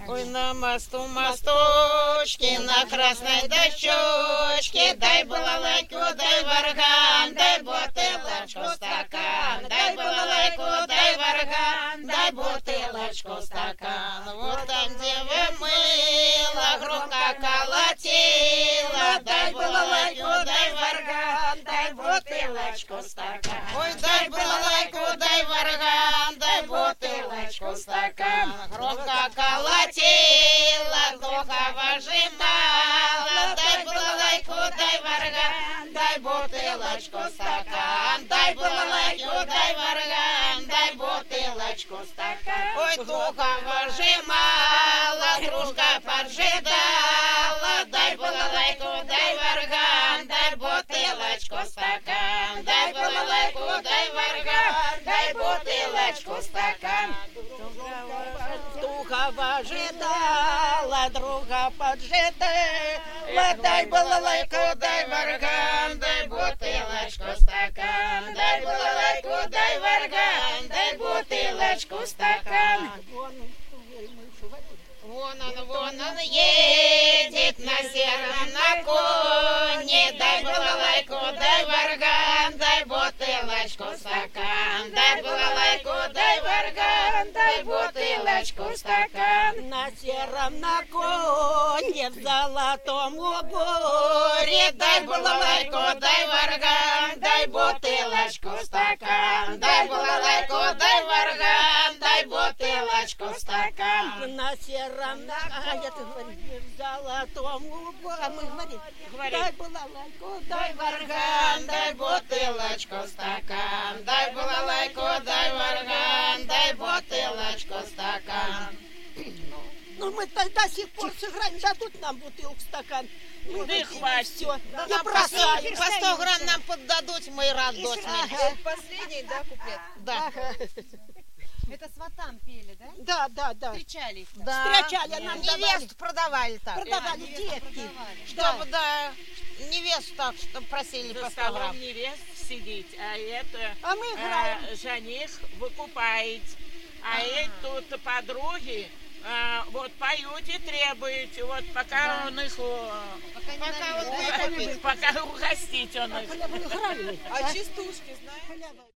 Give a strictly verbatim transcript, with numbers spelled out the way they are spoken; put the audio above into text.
Ой, на мосту мосточке, на красной дощечке, дай балалайку, дай варган, дай бутылочку, стакан, дай балалайку, дай варган, дай бутылочку, стакан. Вот там, где вы мыло, громко колотила, дай балалайку, дай варган, дай бутылочку, стакан. Ой, дай балалайку, дай варган, дай бутылочку, стакан. Громко колотила, духа выжимала, дай балалайку, дай варган, дай бутылочку, стакан. Дай балалайку, дай варган, дай бутылочку, стакан. Ой, духа выжимала, дружка поджидала, дай балалайку, дай варган, дай бутылочку, стакан. Дай балалайку, дай варган, дай бутылочку, стакан. Духа ожидала, друга поджидала, дай балалайку, дай варган, дай бутылочку, стакан. Дай балалайку, дай варган, дай бутылочку, стакан. Вон он, вон он едет на сером на коне, дай балалайку, дай варган, дай бутылочку, стакан. Дай балалайку, дай варган, дай бутылочку, стакан. На сером на коне в золотом уборе, дай балалайку, дай варган, дай бутылочку, стакан. Дай балалайку, дай варган, дай бутылочку, стакан. На сером на а, я ты говоришь, в золотом уборе, а мы говорим, дай балалайку, дай варган, дай бутылочку, стакан. Дай балалайку, дай варган, дай бутылочку, стакан. Ну мы до сих пор сыграем, дадут нам бутылку, стакан. Мы да хватит. Все. Да не бросаем. По сто грамм нам поддадут, мы радостны. Ага. Последний, да, куплет? Да. Ага. Это сватам пели, да? Да, да, да. Встречали их? Да. Встречали, нам невесту продавали так. Продавали а, детки. Да. Чтобы, да, невесту так, чтобы просили За по сто столом грамм. невест сидеть, а это А мы играем. э, жених выкупает. А эти тут подруги э, вот поют и требуют, вот пока Да. он их э, Пока не Пока налил. вот угостить, пока угостить он их. А частушки знаешь?